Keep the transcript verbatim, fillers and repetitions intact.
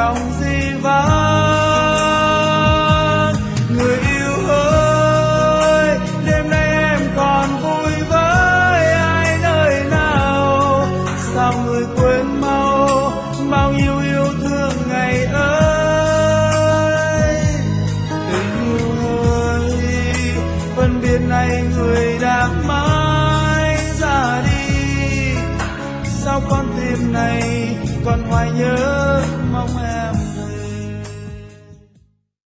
trong di vắng. Người yêu ơi, đêm nay em còn vui với ai nơi nào? Sao người quên mau bao nhiêu yêu thương ngày ấy? Tình yêu ơi, phân biệt này người đã mãi ra đi. Sao con tim này còn hoài nhớ mong em?